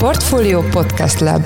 Portfolio Podcast Lab.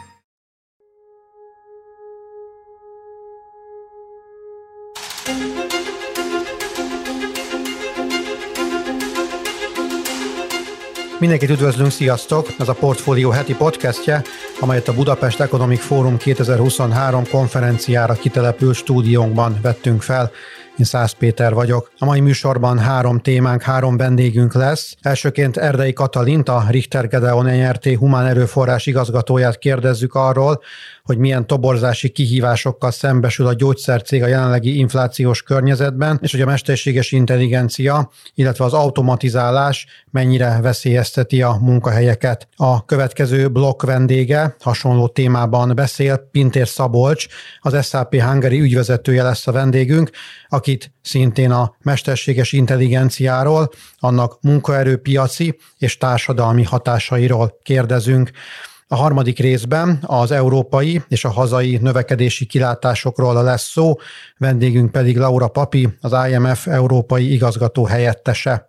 Mindenkit üdvözlünk, sziasztok! Ez a Portfolio heti podcastje, amelyet a Budapest Economic Forum 2023 konferenciára kitelepült stúdiónkban vettünk fel. Én Szász Péter vagyok. A mai műsorban 3 témánk, 3 vendégünk lesz. Elsőként Erdei Katalint, a Richter Gedeon Nyrt. Humán erőforrás igazgatóját kérdezzük arról, hogy milyen toborzási kihívásokkal szembesül a gyógyszercég a jelenlegi inflációs környezetben, és hogy a mesterséges intelligencia, illetve az automatizálás mennyire veszélyezteti a munkahelyeket. A következő blokk vendége hasonló témában beszél, Pintér Szabolcs, az SAP Hungary ügyvezetője lesz a vendégünk, akit szintén a mesterséges intelligenciáról, annak munkaerőpiaci és társadalmi hatásairól kérdezünk. A harmadik részben az európai és a hazai növekedési kilátásokról lesz szó, vendégünk pedig Laura Papi, az IMF európai igazgató helyettese.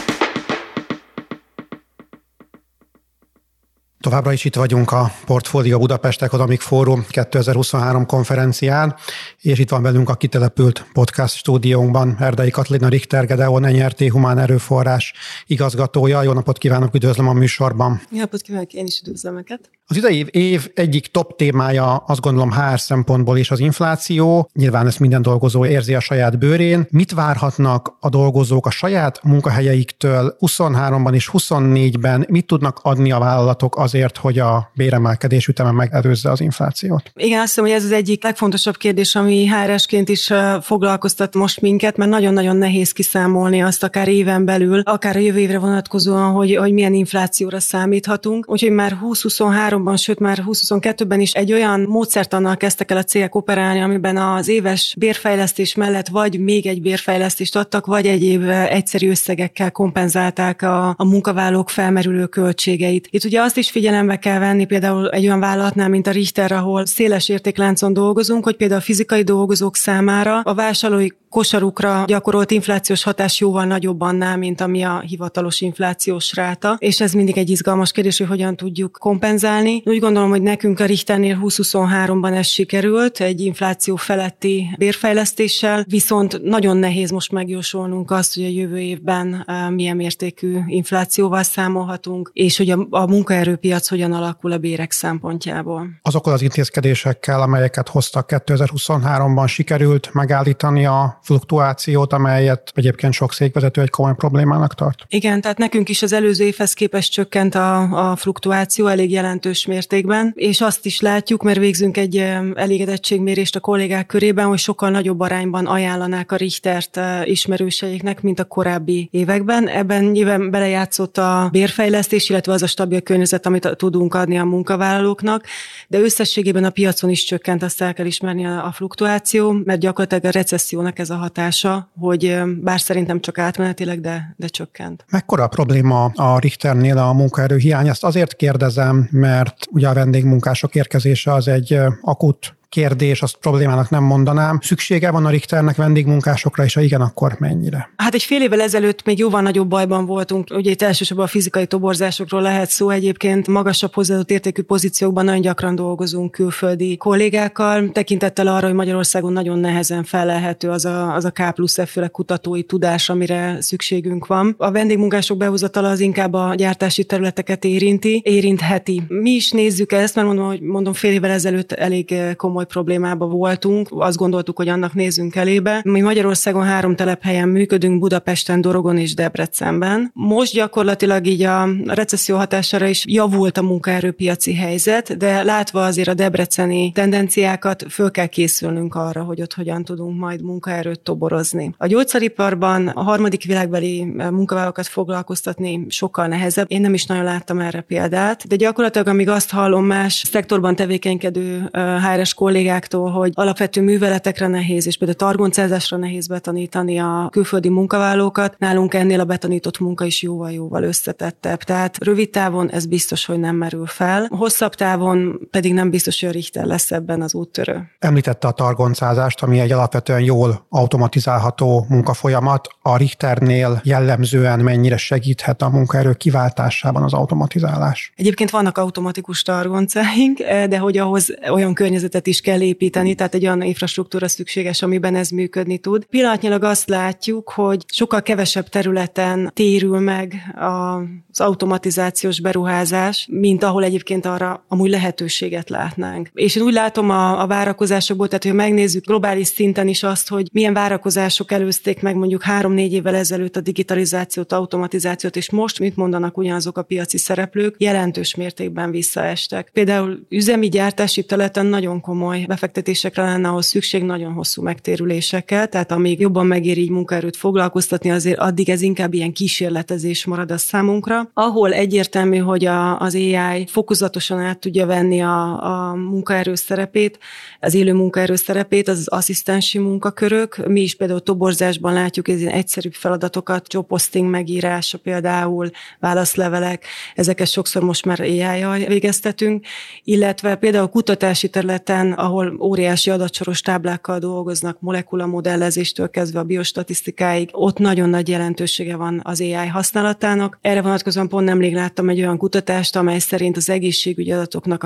Továbbra is itt vagyunk a Portfolio Budapest Economic Forum 2023 konferencián, és itt van velünk a kitelepült podcast stúdiónkban Erdei Katalin, a Richter Gedeon Nyrt. Humán erőforrás igazgatója. Jó napot kívánok, üdvözlöm a műsorban. Jó napot kívánok, én is üdvözlöm őket. Az idei év egyik top témája, azt gondolom HR szempontból is az infláció. Nyilván ezt minden dolgozó érzi a saját bőrén. Mit várhatnak a dolgozók a saját munkahelyeiktől 23-ban és 24-ben? Mit tudnak adni a vállalatok azért, hogy a béremelkedés üteme megelőzze az inflációt? Igen, azt hiszem, hogy ez az egyik legfontosabb kérdés, ami HR-esként is foglalkoztat most minket, mert nagyon-nagyon nehéz kiszámolni azt akár éven belül, akár a jövő évre vonatkozóan, hogy milyen inflációra számíthatunk. Úgyhogy már 2023-ban, sőt már 2022-ben is egy olyan módszertannal kezdtek el a cégek operálni, amiben az éves bérfejlesztés mellett vagy még egy bérfejlesztést adtak, vagy egyéb egyszerű összegekkel kompenzálták a munkavállalók felmerülő költségeit. Itt ugye azt is figyelembe kell venni például egy olyan vállalatnál, mint a Richter, ahol széles értékláncon dolgozunk, hogy például a fizikai dolgozók számára a vásárlói kosarukra gyakorolt inflációs hatás jóval nagyobb annál, mint ami a hivatalos inflációs ráta, és ez mindig egy izgalmas kérdés, hogy hogyan tudjuk kompenzálni. Úgy gondolom, hogy nekünk a Richternél 2023-ban ez sikerült, egy infláció feletti bérfejlesztéssel, viszont nagyon nehéz most megjósolnunk azt, hogy a jövő évben milyen mértékű inflációval számolhatunk, és hogy a munkaerőpiac hogyan alakul a bérek szempontjából. Azokkal az intézkedésekkel, amelyeket hoztak 2023-ban, sikerült megállítani a fluktuációt, amelyet egyébként sok cégvezető egy komoly problémának tart? Igen, tehát nekünk is az előző évhez képest csökkent a fluktuáció elég jelentős mértékben, és azt is látjuk, mert végzünk egy elégedettségmérést a kollégák körében, hogy sokkal nagyobb arányban ajánlanák a Richtert ismerőseiknek, mint a korábbi években. Ebben nyilván belejátszott a bérfejlesztés, illetve az a stabil környezet, amit tudunk adni a munkavállalóknak, de összességében a piacon is csökkent, azt el kell ismerni a fluktuáció, mert gyakorlatilag a recessziónak ez a hatása, hogy bár szerintem csak átmenetileg, de csökkent. Mekkora a probléma a Richternél a munkaerőhiány? Ezt azért kérdezem, mert ugye a vendégmunkások érkezése az egy akut kérdés, azt problémának nem mondanám. Szüksége van a Richternek vendégmunkásokra, és ha igen, akkor mennyire? Hát egy fél évvel ezelőtt még jóval nagyobb bajban voltunk. Ugye itt elsősorban a fizikai toborzásokról lehet szó, egyébként magasabb hozzáadott értékű pozíciókban nagyon gyakran dolgozunk külföldi kollégákkal, tekintettel arra, hogy Magyarországon nagyon nehezen felelhető az a K+F-féle kutatói tudás, amire szükségünk van. A vendégmunkások behozatala az inkább a gyártási területeket érintheti. Mi is nézzük ezt, mert mondom fél évvel ezelőtt elég komoly problémában voltunk, azt gondoltuk, hogy annak nézzünk elébe. Mi Magyarországon 3 telephelyen működünk, Budapesten, Dorogon és Debrecenben. Most gyakorlatilag így a recesszió hatására is javult a munkaerőpiaci helyzet, de látva azért a debreceni tendenciákat, föl kell készülnünk arra, hogy ott hogyan tudunk majd munkaerőt toborozni. A gyógyszeriparban a harmadik világbeli munkavállalókat foglalkoztatni sokkal nehezebb. Én nem is nagyon láttam erre példát, de gyakorlatilag amíg azt hallom más szektorban tevékenykedő HR-es kollégáktól, hogy alapvető műveletekre nehéz, és például targoncázásra nehéz betanítani a külföldi munkavállalókat, nálunk ennél a betanított munka is jóval összetettebb. Tehát rövid távon ez biztos, hogy nem merül fel. Hosszabb távon pedig nem biztos, hogy a Richter lesz ebben az úttörő. Említette a targoncázást, ami egy alapvetően jól automatizálható munkafolyamat. A Richternél jellemzően mennyire segíthet a munkaerő kiváltásában az automatizálás? Egyébként vannak automatikus targoncáink, de hogy ahhoz olyan környezetet is kell építeni, tehát egy olyan infrastruktúra szükséges, amiben ez működni tud. Pillanatnyilag azt látjuk, hogy sokkal kevesebb területen térül meg az automatizációs beruházás, mint ahol egyébként arra amúgy lehetőséget látnánk. És én úgy látom a várakozásokból, tehát hogy megnézzük globális szinten is azt, hogy milyen várakozások előzték meg mondjuk 3-4 évvel ezelőtt a digitalizációt, automatizációt, és most mit mondanak ugyanazok a piaci szereplők, jelentős mértékben visszaestek. Például üzemi gyártási területen nagyon komoly befektetésekre lenne ahhoz szükség, nagyon hosszú megtérülésekkel, tehát amíg jobban megéri így munkaerőt foglalkoztatni, azért addig ez inkább ilyen kísérletezés marad a számunkra. Ahol egyértelmű, hogy az AI fokozatosan át tudja venni a munkaerő szerepét, az élő munkaerő szerepét, az asszisztensi munkakörök. Mi is például toborzásban látjuk ez egyszerűbb feladatokat, job posting megírása például, válaszlevelek, ezeket sokszor most már AI-jal végeztetünk, illetve például kutatási területen, ahol óriási adatsoros táblákkal dolgoznak, molekulamodellezéstől kezdve a biostatisztikáig, ott nagyon nagy jelentősége van az AI használatának. Erre vonatkozóan pont nemrég láttam egy olyan kutatást, amely szerint az egészségügyi adatoknak a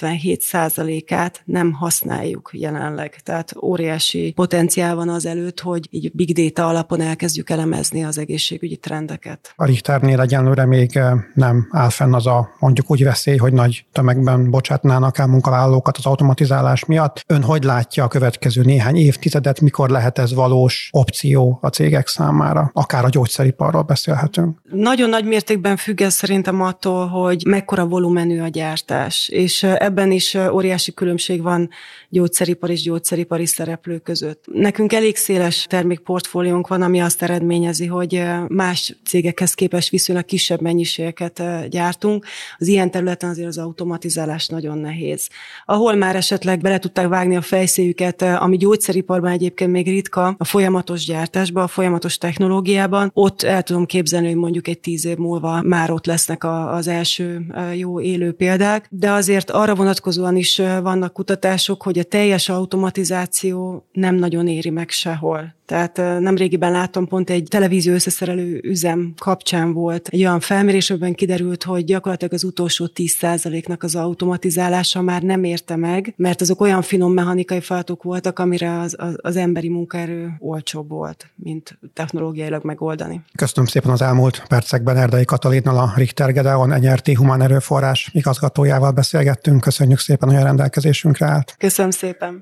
97%-át nem használjuk jelenleg. Tehát óriási potenciál van az előtt, hogy így big data alapon elkezdjük elemezni az egészségügyi trendeket. A Richternél egyenlőre még nem áll fenn az a mondjuk úgy veszély, hogy nagy tömegben bocsátnának el munkavállalókat az automatizálás miatt. Ön hogy látja a következő néhány évtizedet, mikor lehet ez valós opció a cégek számára? Akár a gyógyszeriparról beszélhetünk. Nagyon nagy mértékben függ ez szerintem attól, hogy mekkora volumenű a gyártás, és ebben is óriási különbség van gyógyszeripar és gyógyszeripari szereplők között. Nekünk elég széles termékportfóliónk van, ami azt eredményezi, hogy más cégekhez képest viszonylag kisebb mennyiségeket gyártunk. Az ilyen területen azért az automatizálás nagyon nehéz. Ahol már esetleg bele tudták vágni a fejszéjüket, ami gyógyszeriparban egyébként még ritka, a folyamatos gyártásban, a folyamatos technológiában, ott el tudom képzelni, hogy mondjuk egy 10 év múlva már ott lesznek az első jó élő példák, de azért arra vonatkozóan is vannak kutatások, hogy a teljes automatizáció nem nagyon éri meg sehol. Tehát nemrégiben láttam, pont egy televízió összeszerelő üzem kapcsán volt egy olyan felmérés, amiben kiderült, hogy gyakorlatilag az utolsó 10%-nak az automatizálása már nem érte meg, mert azok olyan finom mechanikai feladatok voltak, amire az emberi munkaerő olcsóbb volt, mint technológiailag megoldani. Köszönöm szépen az elmúlt percekben Erdei Katalinnal, a Richter Gedeon NRT Humán Erőforrás igazgatójával beszélgettünk. Köszönjük szépen, hogy a rendelkezésünkre állt. Köszönöm szépen.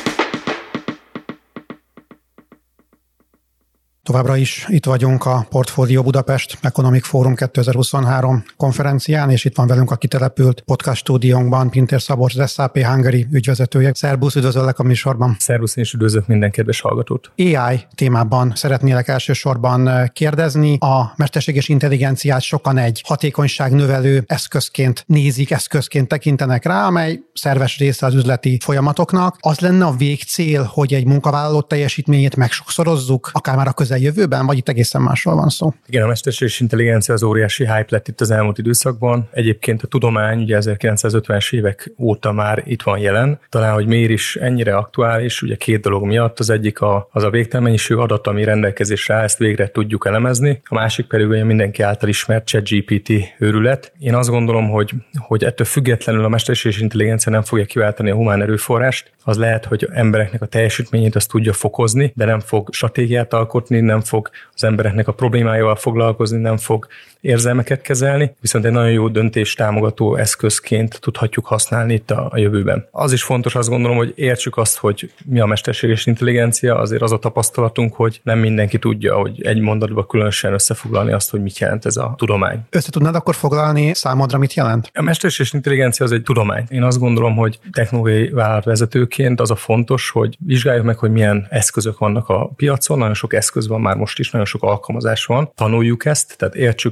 Továbbra is itt vagyunk a Portfolio Budapest Economic Forum 2023 konferencián, és itt van velünk a kitelepült podcast stúdiónkban Pintér Szabolcs, az SAP Hungary ügyvezetője. Szerbusz, üdvözöllek a műsorban. Szervusz, és üdvözlök minden kedves hallgatót. AI témában szeretnélek elsősorban kérdezni. A mesterséges intelligenciát sokan egy hatékonyságnövelő eszközként nézik, eszközként tekintenek rá, amely szerves része az üzleti folyamatoknak. Az lenne a végcél, hogy egy munkavállaló teljesítményét megsokszorozzuk, akár már a közeljövőben, vagy itt egészen másról van szó? Igen, a mesterséges intelligencia az óriási hype lett itt az elmúlt időszakban. Egyébként a tudomány ugye 1950-es évek óta már itt van jelen. Talán, hogy miért is ennyire aktuális, ugye két dolog miatt. Az egyik az a végtelen mennyiségű adat, ami rendelkezésre áll, ezt végre tudjuk elemezni. A másik pedig olyan mindenki által ismert ChatGPT őrület. Én azt gondolom, hogy ettől függetlenül a mesterséges intelligencia nem fogja kiváltani a humán erőforrást. Az lehet, hogy embereknek a teljesítményét azt tudja fokozni, de nem fog stratégiát alkotni, nem fog az embereknek a problémájával foglalkozni, nem fog érzelmeket kezelni, viszont egy nagyon jó döntés támogató eszközként tudhatjuk használni itt a jövőben. Az is fontos, azt gondolom, hogy értsük azt, hogy mi a mesterséges intelligencia, azért az a tapasztalatunk, hogy nem mindenki tudja, hogy egy mondatban különösen összefoglalni azt, hogy mit jelent ez a tudomány. Össze tudnád akkor foglalni számodra, mit jelent? A mesterséges intelligencia az egy tudomány. Én azt gondolom, hogy technológiai vállalatvezetőként az a fontos, hogy vizsgáljuk meg, hogy milyen eszközök vannak a piacon, nagyon sok eszköz van, van már most is, nagyon sok alkalmazás van. Tanuljuk ezt, tehát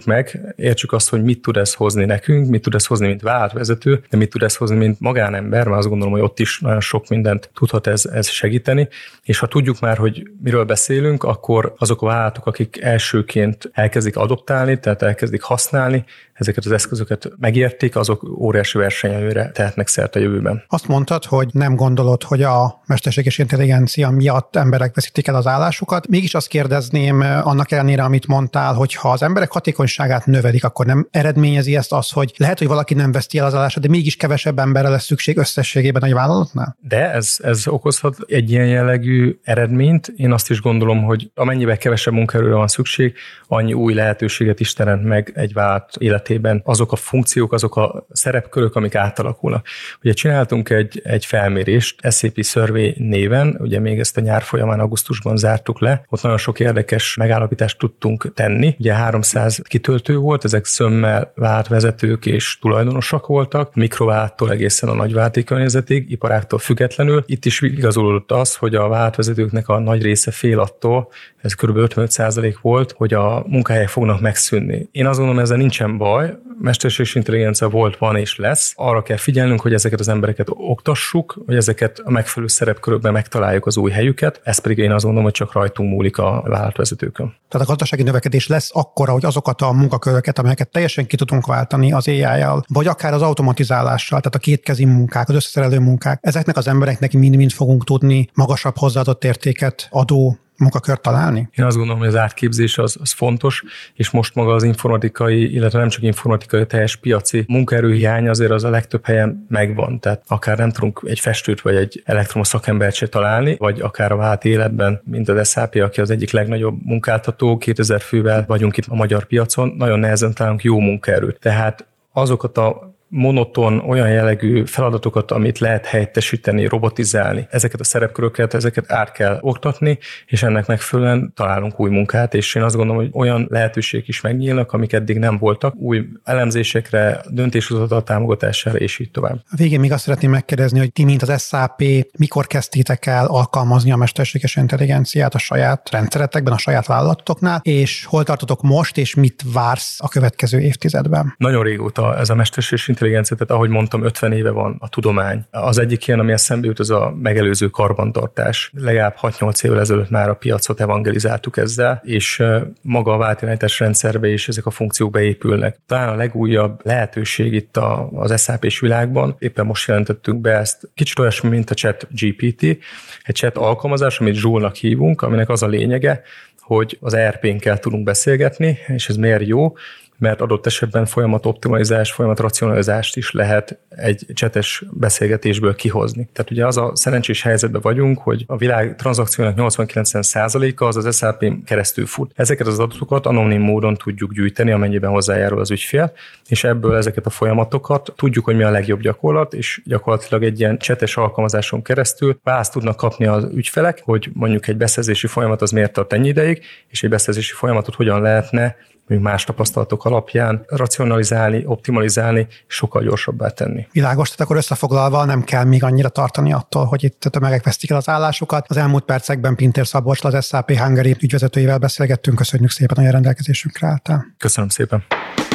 értsük azt, hogy mit tud ez hozni nekünk, mit tud ez hozni, mint vállalatvezető, de mit tud ez hozni, mint magánember, mert azt gondolom, hogy ott is nagyon sok mindent tudhat ez segíteni. És ha tudjuk már, hogy miről beszélünk, akkor azok a vállalatok, akik elsőként elkezdik adoptálni, tehát elkezdik használni, ezeket az eszközöket megértik, azok óriási versenyelőre tehetnek szert a jövőben. Azt mondtad, hogy nem gondolod, hogy a mesterséges intelligencia miatt emberek veszítik el az állásukat. Mégis azt kérdezném, annak ellenére, amit mondtál, hogy ha az emberek hatékonyságát növelik, akkor nem eredményezi ezt az, hogy lehet, hogy valaki nem veszti el az állását, de mégis kevesebb emberre lesz szükség összességében a vállalatnál? De ez okozhat egy ilyen jellegű eredményt. Én azt is gondolom, hogy amennyiben kevesebb munkaerőre van szükség, annyi új lehetőséget is teremt meg egy vállalat életében azok a funkciók, azok a szerepkörök, amik átalakulnak. Ugye csináltunk egy felmérést, SAP Survey néven, ugye még ezt a nyár folyamán augusztusban zártuk le, ott nagyon sok érdekes megállapítást tudtunk tenni. Ugye 300 kitöltő volt, ezek szömmel vállalatvezetők és tulajdonosok voltak, mikrovállalattól egészen a nagyvállalati környezetig, iparáktól függetlenül. Itt is igazolódott az, hogy a vállalatvezetőknek a nagy része fél attól, ez kb. 55% volt, hogy a munkahelyek fognak megszűnni. Én azt gondolom, ezzel nincsen baj, mesterséges intelligencia volt, van és lesz. Arra kell figyelnünk, hogy ezeket az embereket oktassuk, hogy ezeket a megfelelő szerepkörökben megtaláljuk az új helyüket, ez pedig én azt gondolom, hogy csak rajtunk múlik a vállalatvezetőkön. Tehát a gazdasági növekedés lesz akkora, hogy azokat a munkaköröket, amelyeket teljesen ki tudunk váltani az AI-jal, vagy akár az automatizálással, tehát a kétkezi munkák, az összeszerelő munkák, ezeknek az embereknek mind-mind fogunk tudni magasabb hozzáadott értéket adó munkakört találni? Én azt gondolom, hogy az átképzés az fontos, és most maga az informatikai, illetve nem csak informatikai, teljes piaci munkaerőhiány azért az a legtöbb helyen megvan. Tehát akár nem tudunk egy festőt vagy egy elektromos szakembert se találni, vagy akár a vállalat életben, mint az SAP, aki az egyik legnagyobb munkáltató, 2000 fővel vagyunk itt a magyar piacon, nagyon nehezen találunk jó munkaerőt. Tehát azokat a monoton, olyan jellegű feladatokat, amit lehet helyettesíteni, robotizálni. Ezeket a szerepköröket, ezeket át kell oktatni, és ennek megfelelően találunk új munkát, és én azt gondolom, hogy olyan lehetőségek is megnyílnak, amik eddig nem voltak, új elemzésekre, döntéshozatal támogatására, és így tovább. A végén még azt szeretném megkérdezni, hogy ti, mint az SAP, mikor kezdtétek el alkalmazni a mesterséges intelligenciát a saját rendszeretekben, a saját vállalatoknál, és hol tartotok most, és mit vársz a következő évtizedben? Nagyon régóta ez a mesterséges intelligencia, tehát ahogy mondtam, 50 éve van a tudomány. Az egyik ilyen, ami eszembe jut, az a megelőző karbantartás. Legalább 6-8 évvel ezelőtt már a piacot evangelizáltuk ezzel, és maga a vállalatirányítás rendszerbe is ezek a funkciók beépülnek. Talán a legújabb lehetőség itt az SAP-s világban, éppen most jelentettünk be ezt, kicsit olyasmi, mint a ChatGPT, egy chat alkalmazás, amit Joule-nak hívunk, aminek az a lényege, hogy az ERP-nkkel tudunk beszélgetni, és ez miért jó? Mert adott esetben folyamat optimalizás, folyamat racionalizást is lehet egy csetes beszélgetésből kihozni. Tehát ugye az a szerencsés helyzetben vagyunk, hogy a világ tranzakciónak 80-90%-a az SAP-n keresztül fut. Ezeket az adatokat anonim módon tudjuk gyűjteni, amennyiben hozzájárul az ügyfél, és ebből ezeket a folyamatokat tudjuk, hogy mi a legjobb gyakorlat, és gyakorlatilag egy ilyen csetes alkalmazáson keresztül választ tudnak kapni az ügyfelek, hogy mondjuk egy beszerzési folyamat az miért tart ennyi ideig, és egy beszerzési folyamatot hogyan lehetne más tapasztalatok alapján racionalizálni, optimalizálni, sokkal gyorsabbá tenni. Világos, tehát akkor összefoglalva nem kell még annyira tartani attól, hogy itt tömegek vesztik el az állásukat. Az elmúlt percekben Pintér Szabolcssal, az SAP Hungary ügyvezetőjével beszélgettünk. Köszönjük szépen, hogy a rendelkezésünkre álltál. Köszönöm szépen.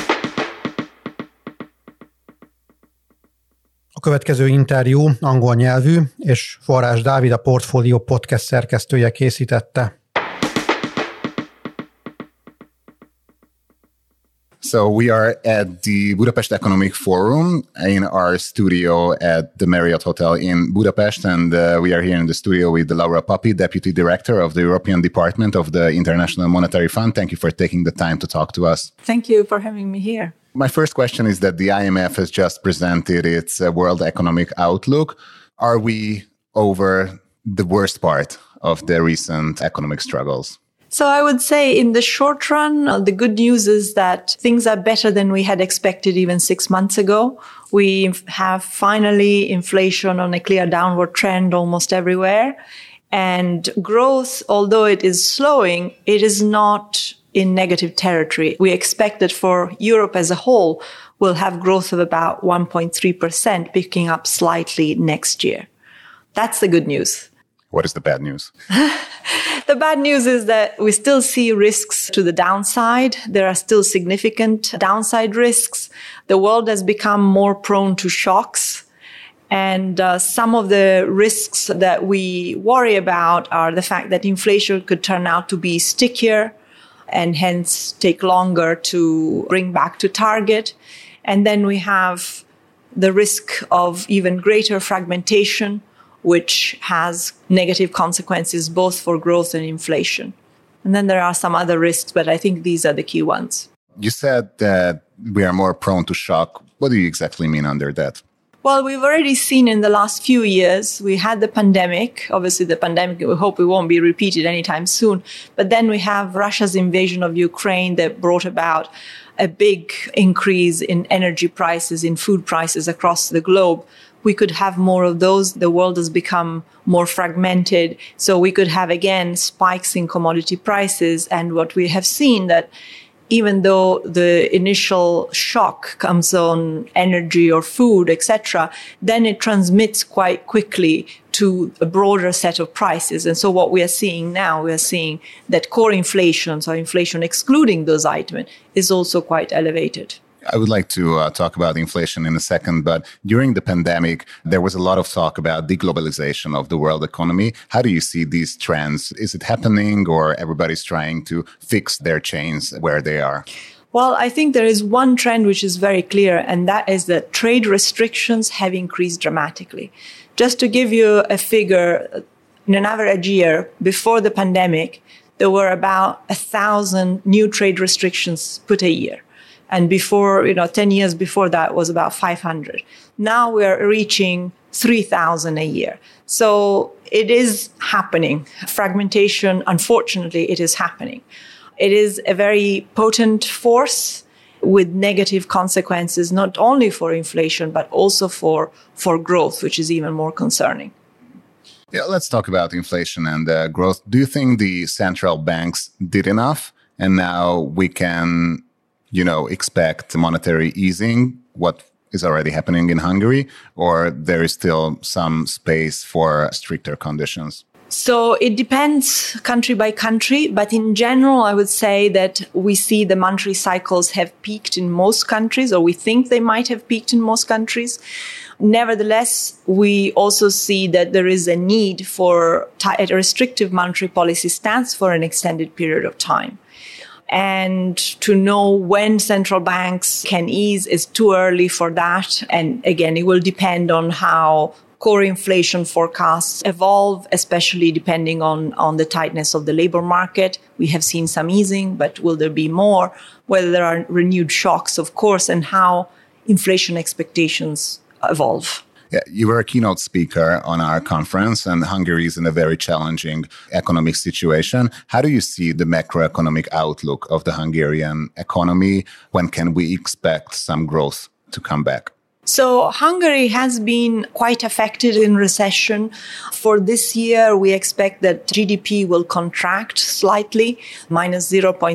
A következő interjú angol nyelvű, és Forrás Dávid, a Portfolio Podcast szerkesztője készítette. So we are at the Budapest Economic Forum in our studio at the Marriott Hotel in Budapest, and we are here in the studio with Laura Papi, Deputy Director of the European Department of the International Monetary Fund. Thank you for taking the time to talk to us. Thank you for having me here. My first question is that the IMF has just presented its World Economic Outlook. Are we over the worst part of the recent economic struggles? So I would say in the short run, the good news is that things are better than we had expected even 6 months ago. We have finally inflation on a clear downward trend almost everywhere. And growth, although it is slowing, it is not in negative territory. We expect that for Europe as a whole, we'll have growth of about 1.3%, picking up slightly next year. That's the good news. What is the bad news? The bad news is that we still see risks to the downside. There are still significant downside risks. The world has become more prone to shocks. And some of the risks that we worry about are the fact that inflation could turn out to be stickier and hence take longer to bring back to target. And then we have the risk of even greater fragmentation, which has negative consequences both for growth and inflation. And then there are some other risks, but I think these are the key ones. You said that we are more prone to shock. What do you exactly mean under that? Well, we've already seen in the last few years, we had the pandemic. Obviously, the pandemic, we hope it won't be repeated anytime soon. But then we have Russia's invasion of Ukraine that brought about a big increase in energy prices, in food prices across the globe. We could have more of those. The world has become more fragmented. So we could have, again, spikes in commodity prices. And what we have seen that even though the initial shock comes on energy or food, etc., then it transmits quite quickly to a broader set of prices. And so what we are seeing now, we are seeing that core inflation, so inflation excluding those items, is also quite elevated. I would like to talk about inflation in a second, but during the pandemic, there was a lot of talk about deglobalization of the world economy. How do you see these trends? Is it happening, or everybody's trying to fix their chains where they are? Well, I think there is one trend which is very clear, and that is that trade restrictions have increased dramatically. Just to give you a figure, in an average year before the pandemic, there were about 1,000 new trade restrictions put a year. And before, 10 years before that was about 500. Now we're reaching 3,000 a year. So it is happening. Fragmentation, unfortunately, it is happening. It is a very potent force with negative consequences, not only for inflation, but also for growth, which is even more concerning. Yeah, let's talk about inflation and growth. Do you think the central banks did enough? And now we can expect monetary easing, what is already happening in Hungary, or there is still some space for stricter conditions? So it depends country by country, but in general, I would say that we see the monetary cycles have peaked in most countries, or we think they might have peaked in most countries. Nevertheless, we also see that there is a need for a restrictive monetary policy stance for an extended period of time. And to know when central banks can ease is too early for that. And again, it will depend on how core inflation forecasts evolve, especially depending on the tightness of the labor market. We have seen some easing, but will there be more? Whether there are renewed shocks, of course, and how inflation expectations evolve. Yeah, you were a keynote speaker on our conference, and Hungary is in a very challenging economic situation. How do you see the macroeconomic outlook of the Hungarian economy? When can we expect some growth to come back? So Hungary has been quite affected in recession. For this year, we expect that GDP will contract slightly. Minus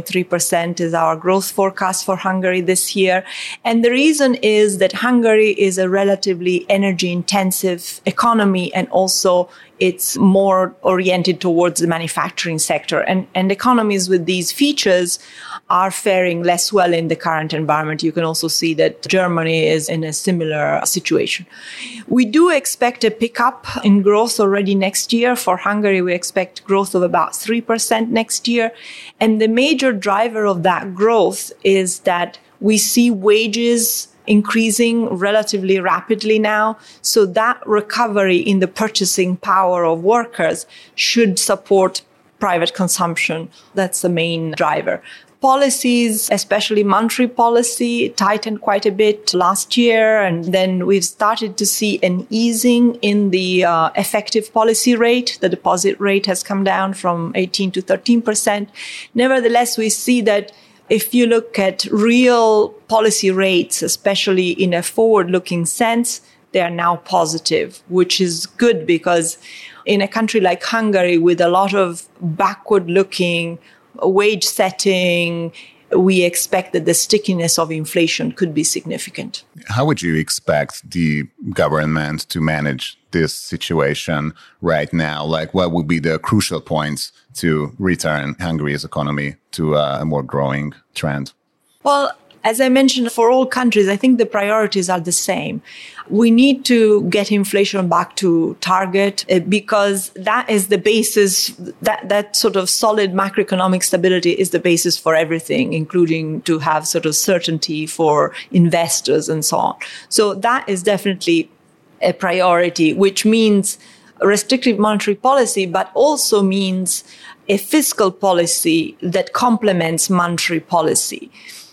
0.3% is our growth forecast for Hungary this year. And the reason is that Hungary is a relatively energy-intensive economy, and also it's more oriented towards the manufacturing sector. And economies with these features are faring less well in the current environment. You can also see that Germany is in a similar situation. We do expect a pickup in growth already next year. For Hungary, we expect growth of about 3% next year. And the major driver of that growth is that we see wages increasing relatively rapidly now. So that recovery in the purchasing power of workers should support private consumption. That's the main driver. Policies, especially monetary policy, tightened quite a bit last year. And then we've started to see an easing in the effective policy rate. The deposit rate has come down from 18 to 13%. Nevertheless, we see that if you look at real policy rates, especially in a forward-looking sense, they are now positive, which is good because in a country like Hungary with a lot of backward-looking wage setting, we expect that the stickiness of inflation could be significant. How would you expect the government to manage this situation right now? Like, what would be the crucial points to return Hungary's economy to a more growing trend? Well, as I mentioned, for all countries, I think the priorities are the same. We need to get inflation back to target because that is the basis, that sort of solid macroeconomic stability is the basis for everything, including to have sort of certainty for investors and so on. So that is definitely a priority, which means restrictive monetary policy, but also means a fiscal policy that complements monetary policy.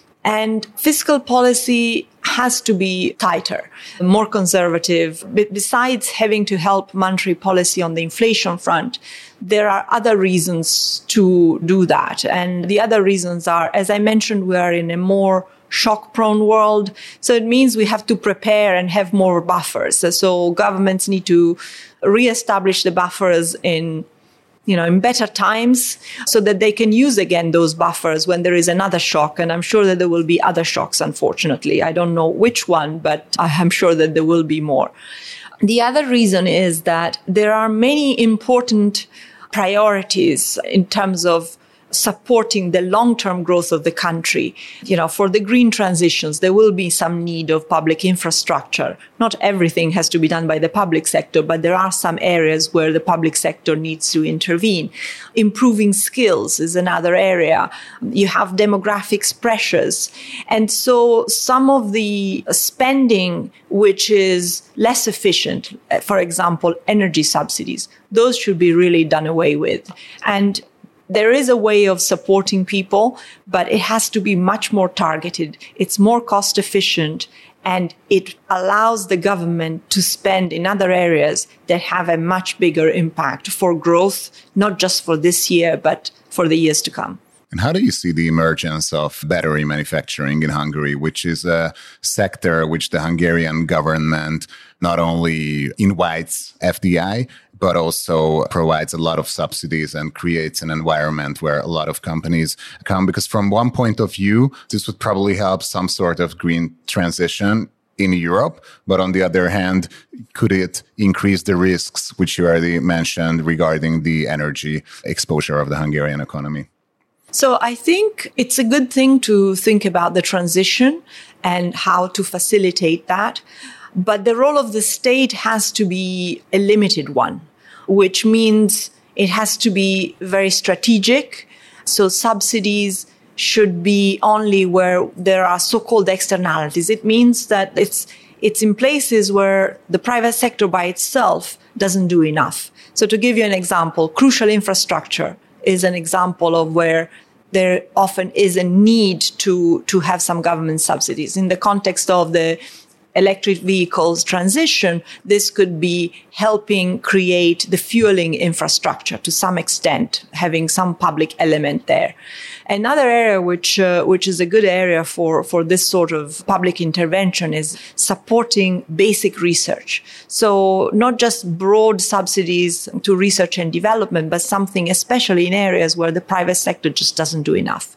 And fiscal policy has to be tighter, more conservative. Besides having to help monetary policy on the inflation front, there are other reasons to do that. And the other reasons are, as I mentioned, we are in a more shock-prone world. So it means we have to prepare and have more buffers. So governments need to reestablish the buffers in better times so that they can use again those buffers when there is another shock. And I'm sure that there will be other shocks, unfortunately. I don't know which one, but I'm sure that there will be more. The other reason is that there are many important priorities in terms of supporting the long-term growth of the country. For the green transitions, there will be some need of public infrastructure. Not everything has to be done by the public sector, but there are some areas where the public sector needs to intervene. Improving skills is another area. You have demographics pressures. And so some of the spending which is less efficient, for example, energy subsidies, those should be really done away with. And there is a way of supporting people, but it has to be much more targeted. It's more cost efficient, and it allows the government to spend in other areas that have a much bigger impact for growth, not just for this year, but for the years to come. And how do you see the emergence of battery manufacturing in Hungary, which is a sector which the Hungarian government not only invites FDI, but also provides a lot of subsidies and creates an environment where a lot of companies come? Because from one point of view, this would probably help some sort of green transition in Europe. But on the other hand, could it increase the risks, which you already mentioned, regarding the energy exposure of the Hungarian economy? So I think it's a good thing to think about the transition and how to facilitate that. But the role of the state has to be a limited one, which means it has to be very strategic. So subsidies should be only where there are so-called externalities. It means that it's in places where the private sector by itself doesn't do enough. So to give you an example, crucial infrastructure is an example of where there often is a need to have some government subsidies. In the context of the electric vehicles transition, this could be helping create the fueling infrastructure to some extent, having some public element there. Another area which is a good area for this sort of public intervention is supporting basic research. So not just broad subsidies to research and development, but something especially in areas where the private sector just doesn't do enough.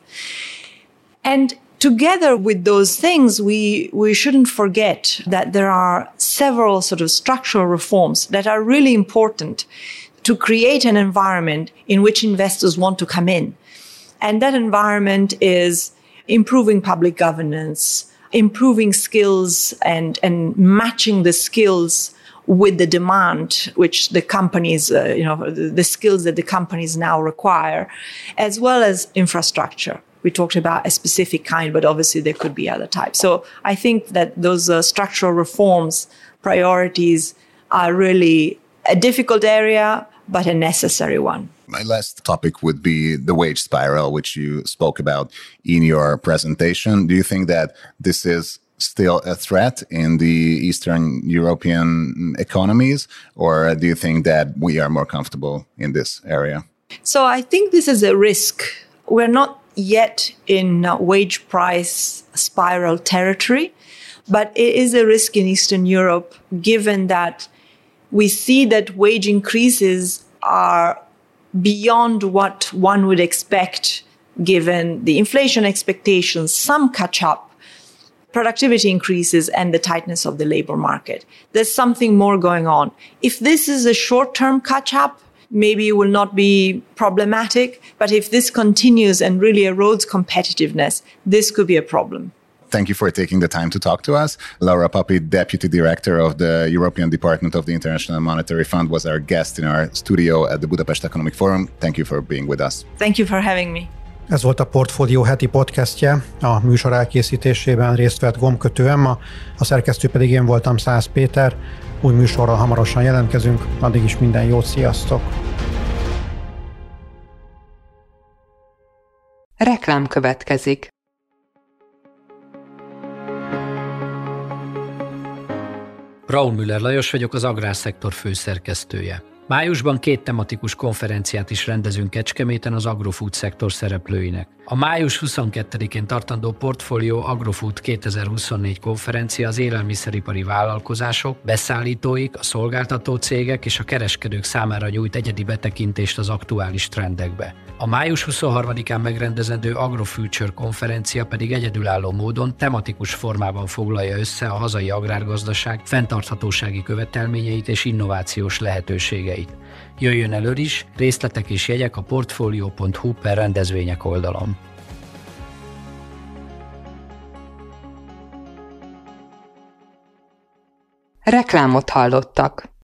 And together with those things, we shouldn't forget that there are several sort of structural reforms that are really important to create an environment in which investors want to come in. And that environment is improving public governance, improving skills and matching the skills with the demand, which the companies, the skills that the companies now require, as well as infrastructure. We talked about a specific kind, but obviously there could be other types. So I think that those structural reforms priorities are really a difficult area, but a necessary one. My last topic would be the wage spiral, which you spoke about in your presentation. Do you think that this is still a threat in the Eastern European economies, or do you think that we are more comfortable in this area? So I think this is a risk. We're not yet in wage price spiral territory, but it is a risk in Eastern Europe, given that we see that wage increases are beyond what one would expect given the inflation expectations, some catch-up, productivity increases, and the tightness of the labor market. There's something more going on. If this is a short-term catch-up, maybe it will not be problematic, but if this continues and really erodes competitiveness, this could be a problem. Thank you for taking the time to talk to us. Laura Papi, Deputy Director of the European Department of the International Monetary Fund, was our guest in our studio at the Budapest Economic Forum. Thank you for being with us. Thank you for having me. Ez volt a Portfólió heti podcastje. A műsor elkészítésében részt vett Gombkötő Emma, a szerkesztő pedig én voltam, Szász Péter. Új műsorral hamarosan jelentkezünk, addig is minden jót, sziasztok! Reklám következik. Braun Müller Lajos vagyok, az Agrárszektor főszerkesztője. Májusban 2 tematikus konferenciát is rendezünk Kecskeméten az agrofood szektor szereplőinek. A május 22-én tartandó Portfolio Agrofood 2024 konferencia az élelmiszeripari vállalkozások, beszállítóik, a szolgáltató cégek és a kereskedők számára nyújt egyedi betekintést az aktuális trendekbe. A május 23-án megrendezendő AgroFuture konferencia pedig egyedülálló módon tematikus formában foglalja össze a hazai agrárgazdaság fenntarthatósági követelményeit és innovációs lehetőségeit. Jöjjön elő is, részletek és jegyek a portfolio.hu/rendezvények oldalon. Reklámot hallottak.